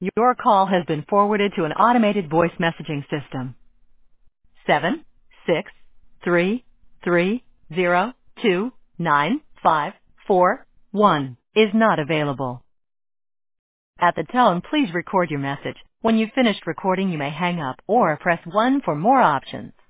Your call has been forwarded to an automated voice messaging system. 76330295441 is not available. At the tone, please record your message. When you've finished recording, you may hang up or press 1 for more options.